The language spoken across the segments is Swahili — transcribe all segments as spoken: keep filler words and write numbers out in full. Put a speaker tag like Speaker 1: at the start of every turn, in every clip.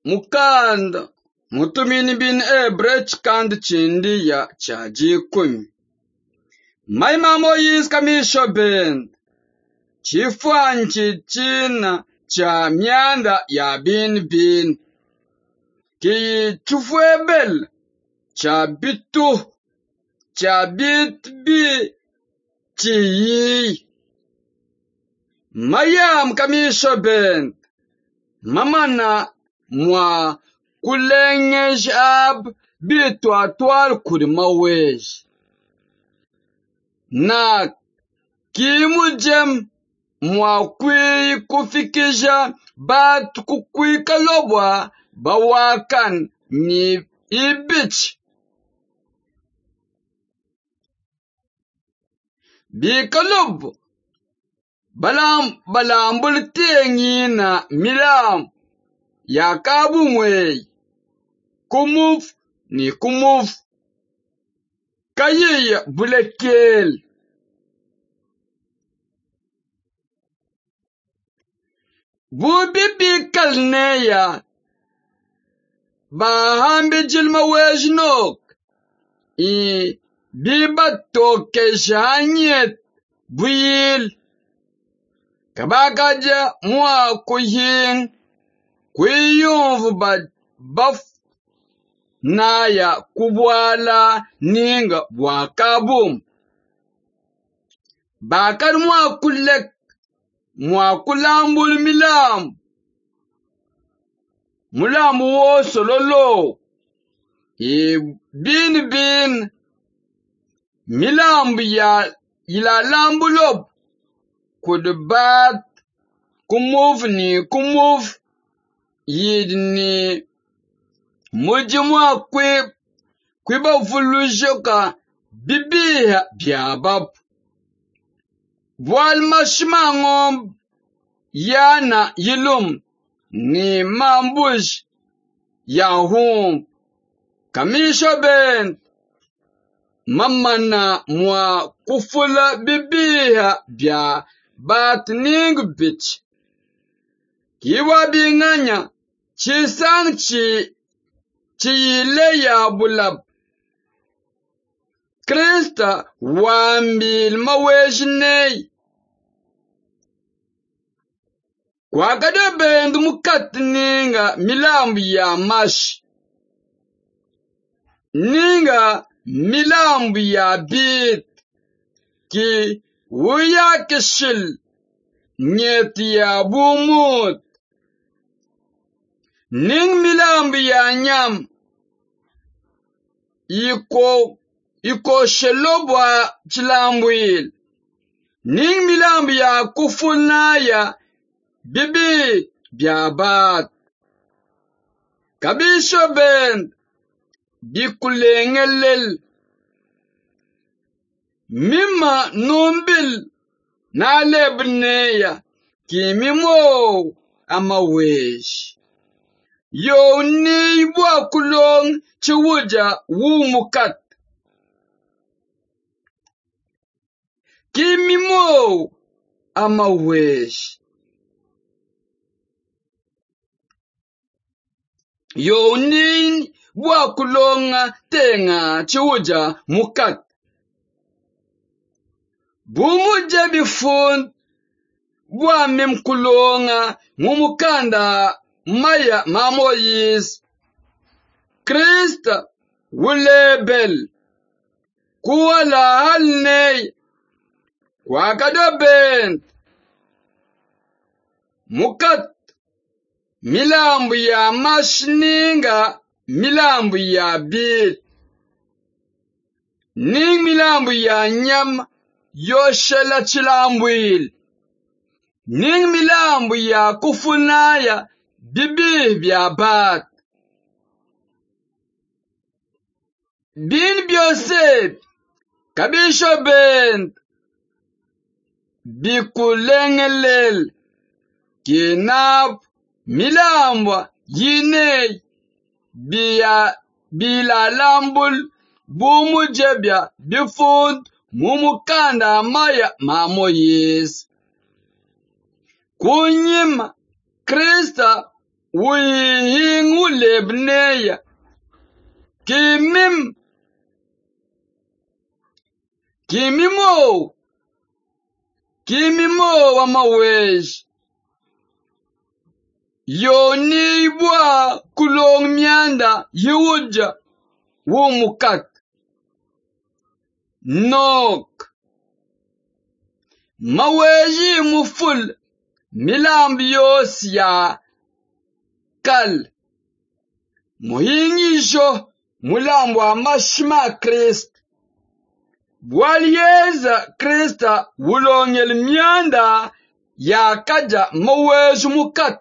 Speaker 1: mukanda mutumini bin ebrech kandi chindi ya chaji kumi. Mai mamo yis kamisho ben. Chifwanchi china cha mianda ya bin bin. Ki chufwebel cha bitu cha bit bi chi. Mayam kamisho ben. Mamana mwa kulengesh ab bitu atwal kurimawesh. Na kimujem mwa kwi kufikisha bat kukwi kalobwa bawakan ni ibich. Bi kalob balam balambul tengi na milam ya kabu mwe kumuf ni kumuf kaye bulekel. Bu bibi kalneya ba hambi jilma wejnok i biba toke shanyet buil kabagaja mwa kuhin kuyumvu ba baf naya kubwala ninga wakabum bakar mwa kulek mwa kulambul milam mulam wo sololo e bin bin milam ya ila lambulob kudbat kumuf ni kumuf yidni mujimwa kwe kwiba vulujoka bibiha biabab Bwal mashmangom yana yilum ni mambush yahum kamisho ben mamana mwa kufula bibiha bia batning bich kiwa binganya chisang chi chile ya bulab Krista wambil mawejnei kwa kada bendu mukat ninga milambu ya mash ninga milambu ya bit ki wuya kishil nyeti ya bumut ning milambu ya nyam iko iko shelobwa chilambuil ning milambu ya kufunaya bibi biabat kabisho ben bikulengelel mima numbil na lebneya kimimo amawesh yo ni bwa kulong chiwuja wumukat kimimo amawesh Yo ni bwa kulonga tenga chiwuja mukat. Bumuja bifund bwa mim kulonga mumukanda maya mamoyis. Krista wulebel kuwala halnei wakado bent mukat milambu ya mashninga milambu ya bit ning milambu ya nyam yoshela chilambuil ning milambu ya kufunaya bibi bya bat bin biose kabisho bent bikulengelel kinab milambwa yine biya bilalambul bumujebya bifund mumukanda maya mamoyis kunyima Krista wihingu lebneya kimim kimimo kimimo wa mawesh yonibwa kulong mianda yuja wumukat nok maweji muful milambiyos ya kal muhingisho mulambwa mashma Krist bwalyeza Krista wulongel mianda ya kaja maweji mukat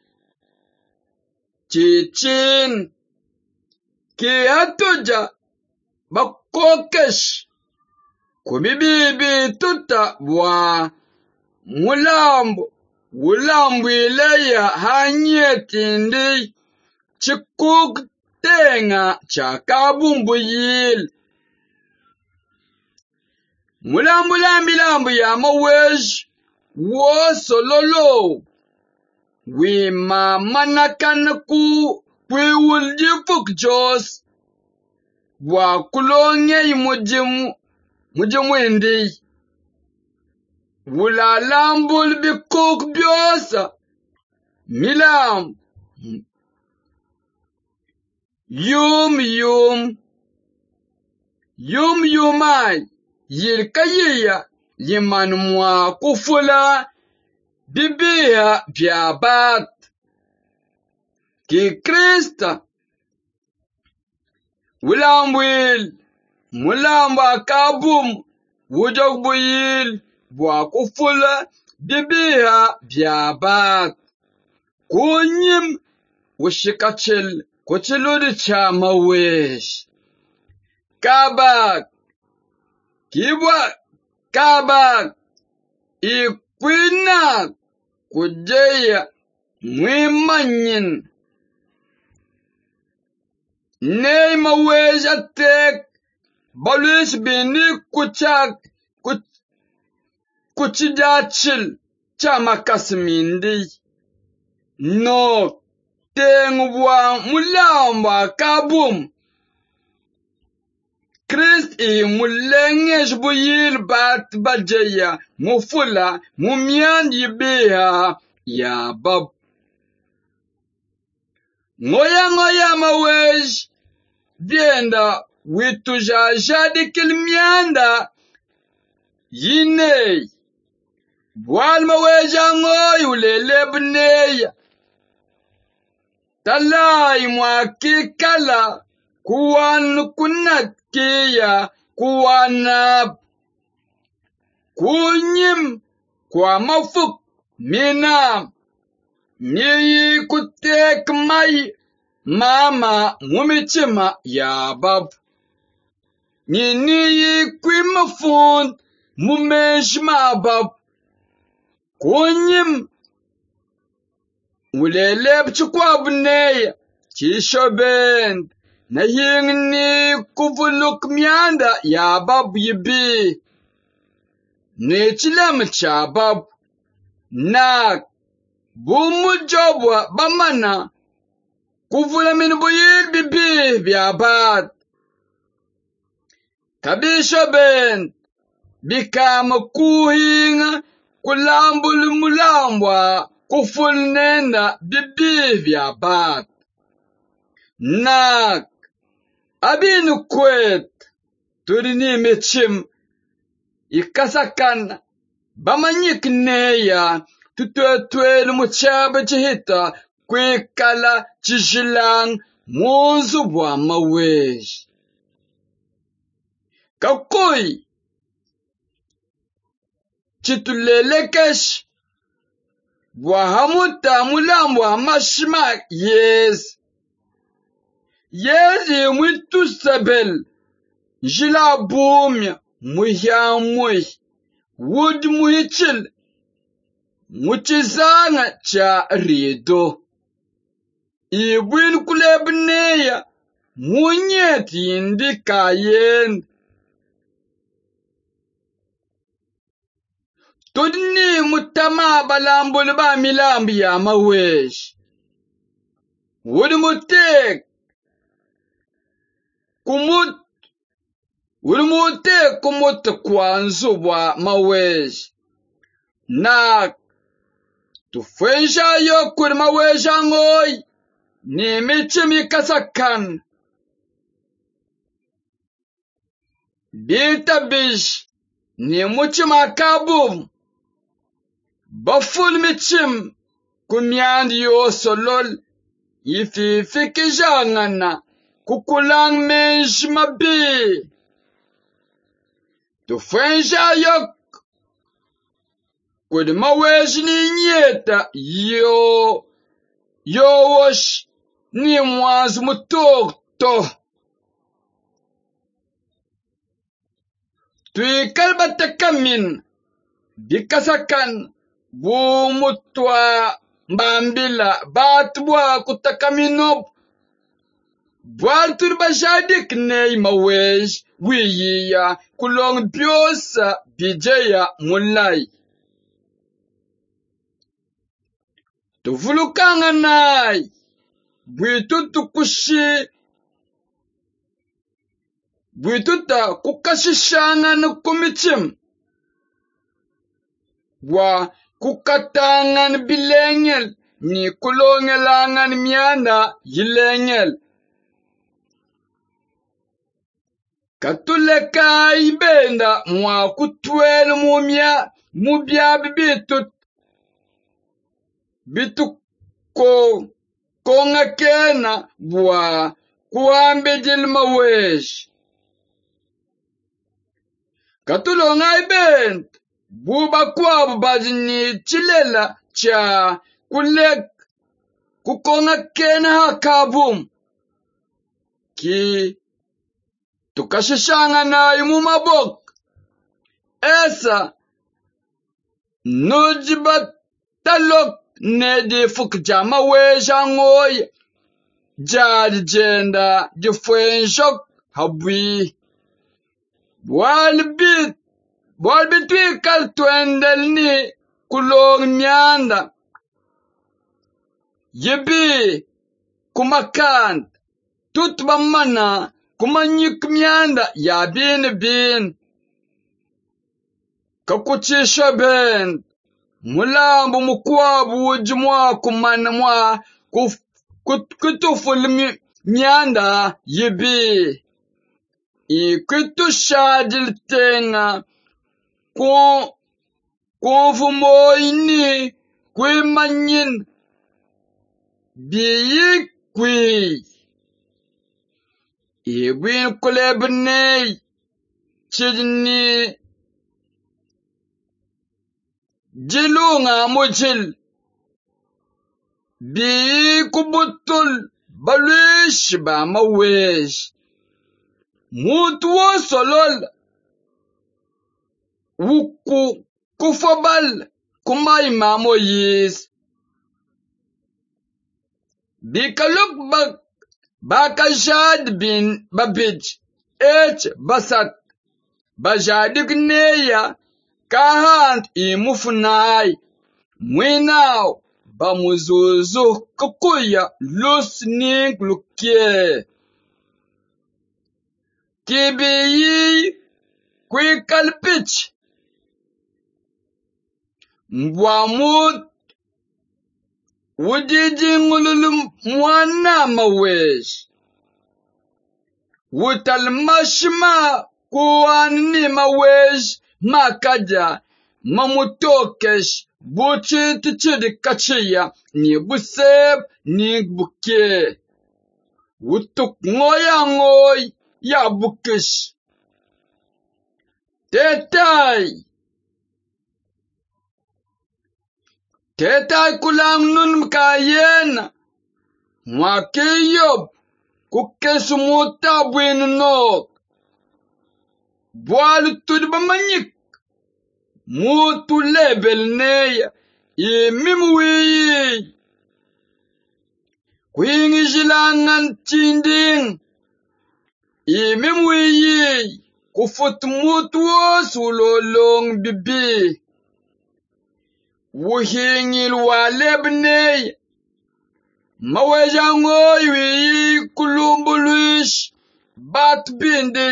Speaker 1: Chichin ki hatuja bakokesh kubibibi tuta wa mulambo wulambo ileya hanyetindi chikuk tenga chakabumbu yil mulambo lambilambo ya mawej wo sololo Wima manakan ku kwiwul jifuk jos wa kulonye mujimu mujimu indi wula lambul bikuk biosa milam yum yum yum yumai yirkayiya yiman mwa kufula Bibiya biabat ki Krista Wilambwil mulamba kabum wujogbuil bwa kufula bibiya biabat kunyim wushikachil kuchiludi cha mawesh kabak kibwa kabak ikwina kujeya mwimanyin Nei maweja tek balush bini kuchak kuchijachil chama kasmindi no tengwa mulamba kabum Christ e mulengesh buyil bat bajeya mufula mumian yibeha ya bab ngoya ngoya mawej dienda wituja jadi kilmianda yine bwal maweja ngoy ulelebneya talai mwakikala kuwan kunat Kia kuwanab kunyim kwa mafuk minam Niyi kutek mai mama mumichima ya bab Niniyi kwimafun mumeshma bab Kunyim uleleb chukwabneya Chishoben Na yingni kuvuluk mianda ya bab yibi. Ne chilam cha bab. Na bumu jobwa bamana. Kuvula minbuyil bibi biabad. Kabisho ben. Bikama kuhinga kulambul mulambwa. Kuful nenda bibi biabad. Na Abinu kwet, turini mechim, ikasakan, bamanyik neya, tutwetwe lumuchaba chihita, kwekala chishilang, muzubwa mawesh. Kakoi, chitulelekesh, wahamuta mulambwa mashma yes. Yezi mwitu sabel, jila boomya, muhya muh, wud muhichil, muchizanga cha rido. Ibwin kulebneya, munyet yindi kayen. Tudni mutama balambul ba milambi ya mawesh. Wudumutek kumut Wudumutek kumut kwanzubwa mawej. Nak tufensha yo kur maweja ngoy. Ni michimi kasakan. Bita bish. Ni muchima kabum. Baful michim. Kumyand yo solol. Ifi fikijangana. Kukulang menj mabi. Tufensha yok. Kud mawej ni nyeta. Yo. Yo wash. Ni mwaz mutok to. Tui kalbata kamin. Bikasakan. Bu mutwa. Mbambila. Batwa kutakaminop. Bualtur bashadik ney mawej. Wiya. Kulong biosa. Bijaya mulai. Tuvulukanga nai. Buitutu kushi. Buituta kukashishanga nukumichim. Wa kukatangan bilengel. Ni kulongelangan mianda yilengel. Katuleka ibenda mwa kutwele mumia. Mubia bibitut. Bitu ko. Konga kena bwa kuambe jilma wesh. Katulonga ibent. Buba kwa bajini chilela cha kulek kukonga kena hakabum. Ki tukashishanga na imumabok. Esa nujibat talok. Nedi fukjama weja ngoy. Jadi jenda jifwenshok habwi. Walbit. Walbit wikal twendel ni kulong nyanda. Yibi kumakant. Tutba mana kumanyik myanda ya bin bin. Kakuchisha ben. Mulambu mukwabu ujimwa kumana mwa kutuful myanda yibi. Ikutu shadil tenga konfumo ini kwe manyin biyi kwe. Ibwin kulebne chidni. Jilunga mujil. Bi kubutul balwish ba mawesh. Mutuwa solol. Wuku kufabal kumay mamoyis. Bi kaluk bak bakashad bin babij. Ech basat. Bajadik neya. Kahant imufunai. Mwinao. Bamuzuzu kukuya lusning lukye. Kibiyi kwikalpich. Mwamut. Wujiji ngululum mwana mawesh. Wutalmashma kuwani mawesh. Makaja, mamutokesh, buchi tichidi kachiya, ni buseb, ni buke. Wutuk ngoya ngoy, ya bukish. Tetai. Tetai kulang nun mkayen. Mwakiyob, kukesumuta bwinunok. Boalu tudba manyik. Mutu lebel neya. Imimwi. Kwingi jilangan chinding. Imimwi. Kufut mutu sulolong bibi. Wuhingil waleb neya. maweja ngoy wi kulumbulush bat bindi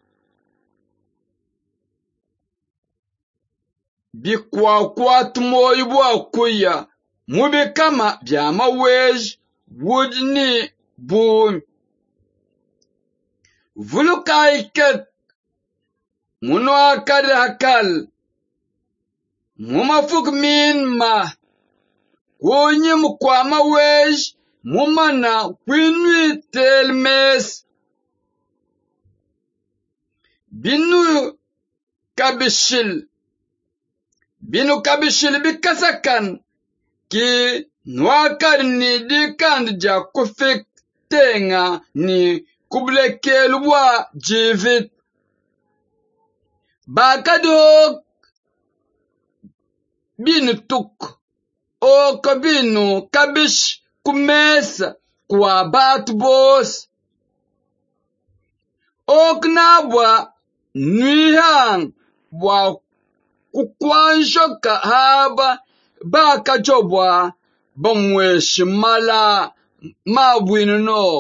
Speaker 1: bikwa kwat moy bwa kuya mubi kama bya mawej wudni bum vulukai ket muno akad hakal mumafuk min ma kunyim kwa mawej mumana kwinwi telmes binu kabishil binu kabishil bikasakan ki nwakar ni dikand ja kufik tenga ni kublekelwa jivit bakadok binu tuk o kabinu kabish kumesa kwa bat bos oknabwa nuihang bwa kukwanshoka haba baka jobwa bamweshimala mabwinu nok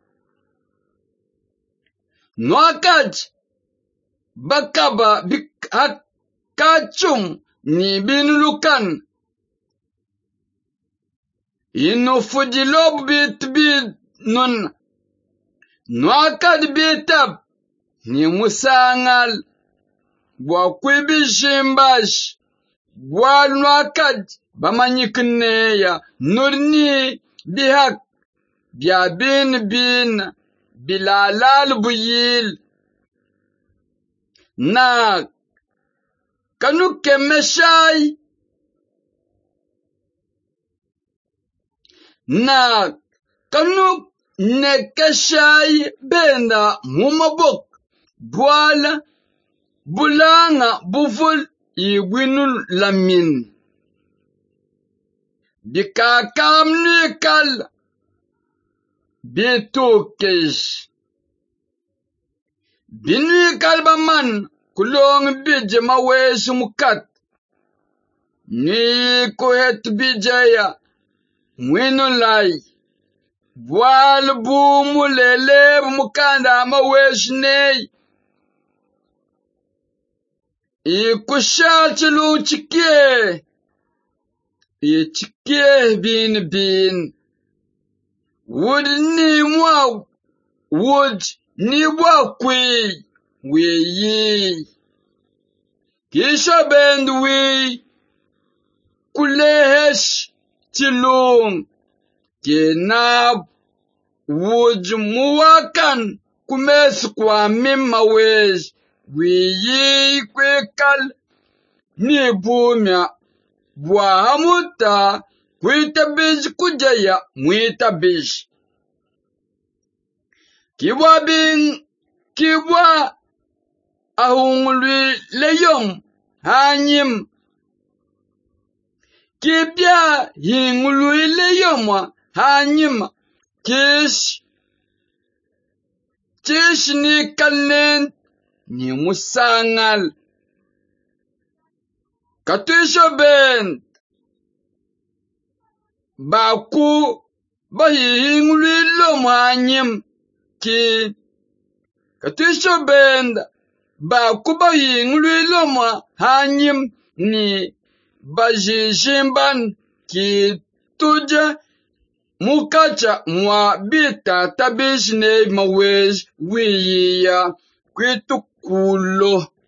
Speaker 1: nwakaj bakaba bikachum ni binulukan inu fujilob bit bit nun nwakad bitab ni musangal bwa kwibishimbash bwa nwakad bamanyikneya nurni bihak bya bin bin bilalal buyil na kanu kemeshai na kanu nekeshai benda mumabok bwala bulanga buful igwinul lamin bikakamnikal bitukesh binwi kalbaman kulong bije mawesh mukat ni kuhet bijaya mwinulai bwal bumu leleb mukanda mawesh nei ikushachilu chike ichike bin bin would ni mwa would ni bwa kwi we yi kisha bend we kulehesh chilung kenab would muwakan kumes kwa mimma wej we yi kwekal ni bumya bwa hamuta kwita bij kujaya mwita bij kibwa bin kibwa ahungulwi leyom hanyim kibya hingulwi leyom hanyim kish kish ni kalnen ni musangal katusho ben baku bahingulwi lom hanyim ki katusho ben baku bahingulwi lom hanyim ni bajijimban ki tuja mukacha mwa bita tabishne mawej wiya kwitu kulo